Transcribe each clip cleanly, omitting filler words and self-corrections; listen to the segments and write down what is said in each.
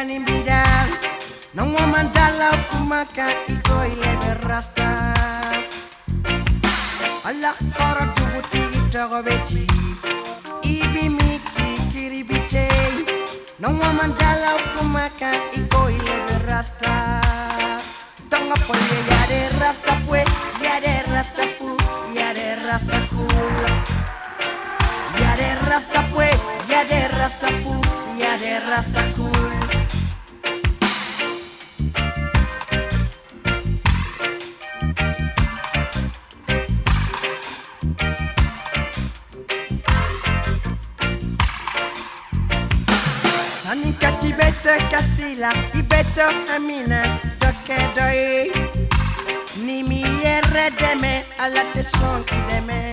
nimbidang nang mandala kumaka iko ile rasta Allah para tubuti itagobeti ibi miki kiribite nang mandala kumaka iko ile rasta tanga poye ya de rasta pue ya de rasta fu ya de rasta cool ya de rasta pue ya de rasta fu ya de rasta cool Sanika tibeta kasila ibeto amina doke doi ni mi deme alla teson deme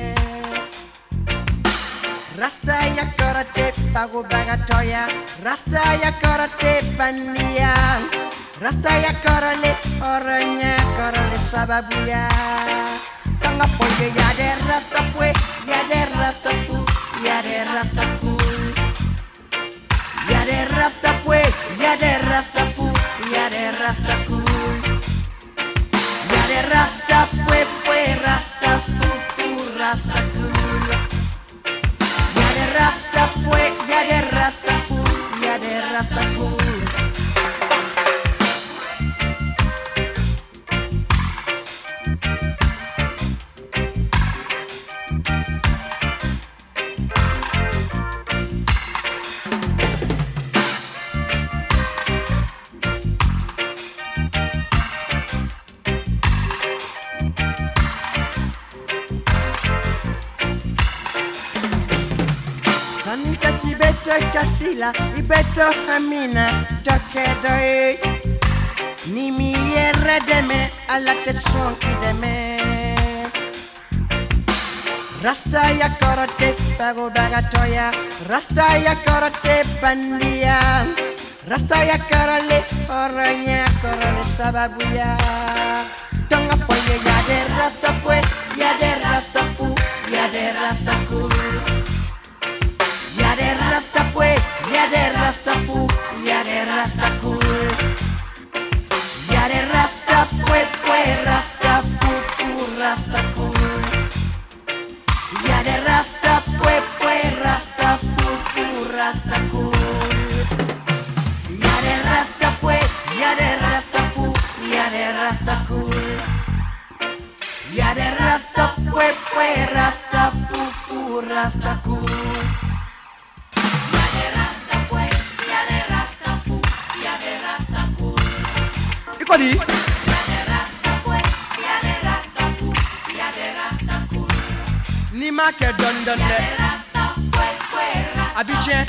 Rasta ya karate pago bagatoya Rasta ya karate bania Rasta ya karale oranya karale sababuya Tanga poye ya de rasta pue ya de rasta fu ya de rasta cool ya de rasta pue ya de rasta fu ya de rasta cool ya de rasta pue rasta fu rasta cool ya de rasta pue ya de rasta fu ya de rasta cool Sanika tibeta kasila ibeto amina toke doi ni mi deme alla teson deme Rasta ya karate pago bagatoya Rasta ya karate bandia Rasta ya karale oranya karale sababuya Tonga poye ya de rasta pue ya de rasta fu ya de rasta cool ya de rasta pue ya de rasta fu ya de rasta cool ya de rasta pue rasta fu rasta cool ya de rasta pue rasta fu rasta cool ya de rasta pue ya de rasta fu ya de rasta cool ya de rasta pue rasta fu rasta cool Ikodi Ni ma ke don don de Abidjan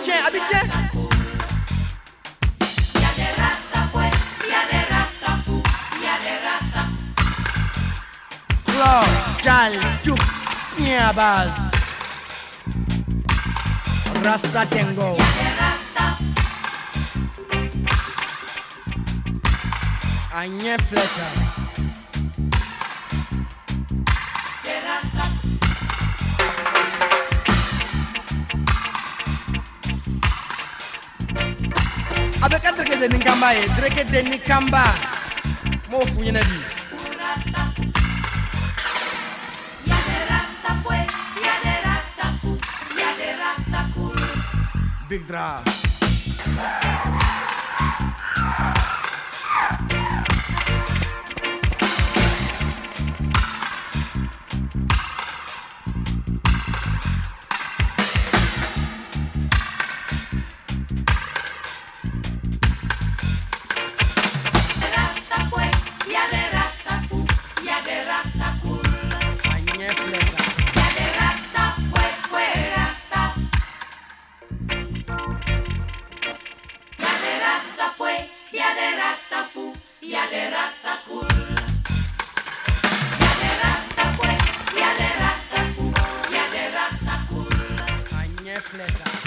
Claude Jal Juk Siabaz Rasta Tengo Anye Flecha Avec un dreke de Nikamba dreke de Nikamba Mo funyene bi Ya de rasta pues, ya de rasta fu, ya de rasta cool Big Dra Flecha.